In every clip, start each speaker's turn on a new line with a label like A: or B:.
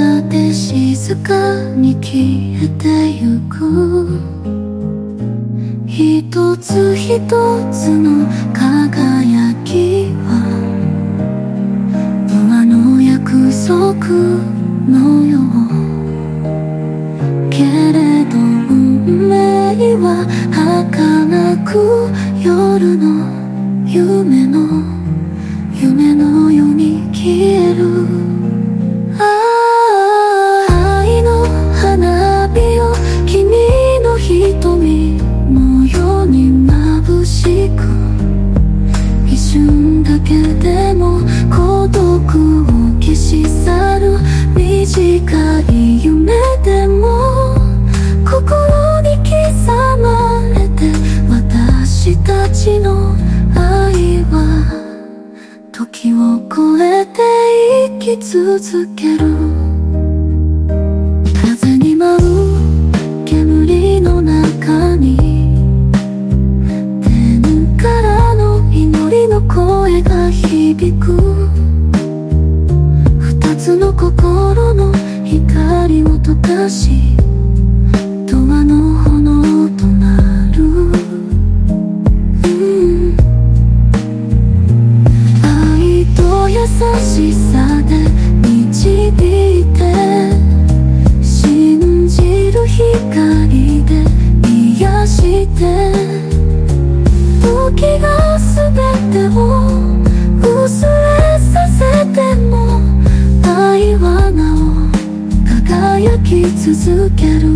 A: やがて静かに消えてゆく。一つ一つの輝きは永遠の約束のよう。けれど運命は儚く夜の夢のように消える。愛の花火を君の瞳のように眩しく、一瞬だけでも孤独を消し去る。短い夢でも心に刻まれて、私たちの愛は時を超えて生き続ける。風に舞う煙の中に天からの祈りの声が響く。二つの心の光を溶かし、永遠の炎となる。愛と優しさで導いて、信じる光で癒して、時が全てを薄れさせても愛はなお輝き続ける。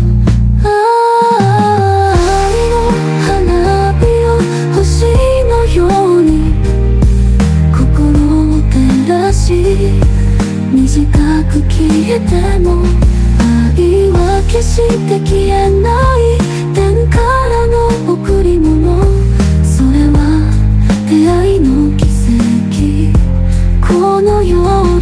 A: 愛の花火を星のように心を照らし、短く消えても愛は決して消えない。天からの贈り物、それは出会いの奇跡。このよう